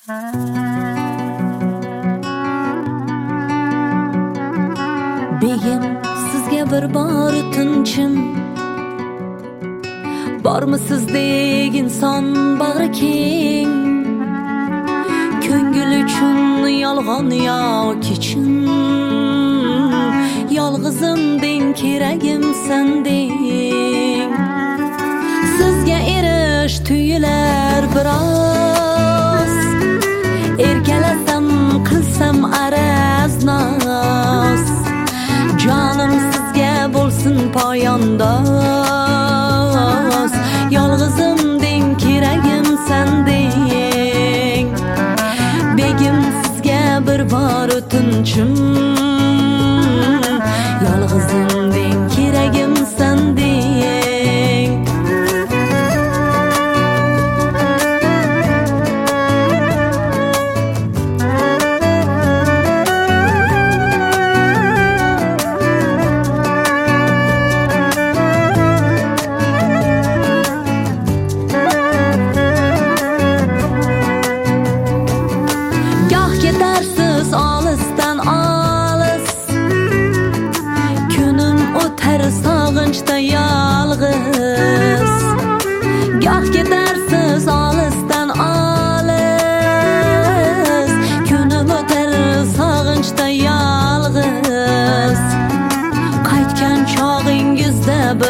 Begim sizga bir bor tinchim bormi sizdek inson bag'ri keng ko'ngil uchun yolg'on yoki chin yolg'izim deng keragim sending sizga erish tuyular biroz erkalasam qilsam araz noz jonim sizga bo'lsin poyandoz yolg'izim deng keragim sending begim sizga bir bor o'tinchim yolg'izim deng keragim sending ketarsiz olisdan olis kunim o'tar sog'inchda yolg'iz goh ketarsiz olisdan olis kunim o'tar sog'inchda yolg'iz qaytgan chog'ingizda bir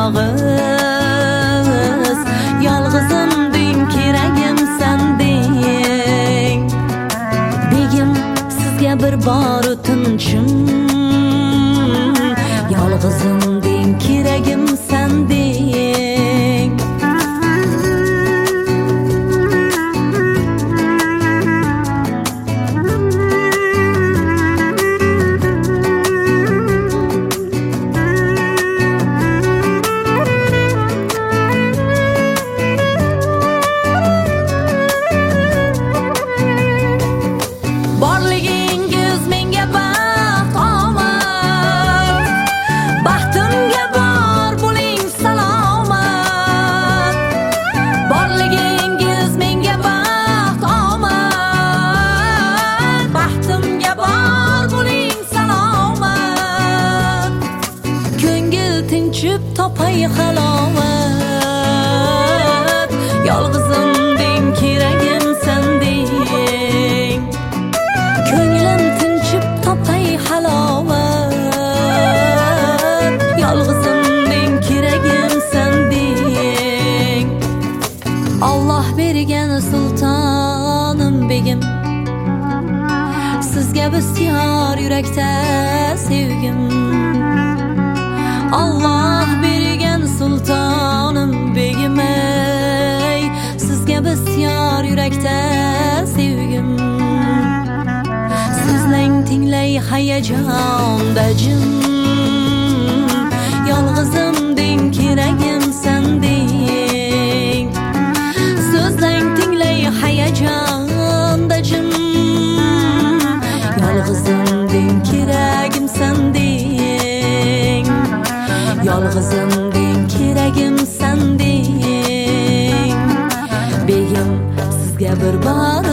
og'iz yolg'izim deng keragim sending begim sizga bir bor o'tinchim yolg'izim deng keragim sending borligingiz menga baxt omad baxtimga bor bo'ling salomat borligingiz menga baxt omad baxtimga bor bo'ling salomat ko'ngil tinchib topay halovat yolg'izim deng keragim sending ko'nglim tinchib topay halovat yolg'izim deng keragim sending Alloh bergan sultonim begim sizga bisyor yurakda sevgim Alloh bergan sultonim begim ey sizga bisyor yurakda sevgim sizlang tinglay hayajonda jim yolg'izim deng keragim sending sizlang tinglay hayajonda jim yolg'izim deng keragim sending yolg'izim deng keragim sending begim sizga bir bor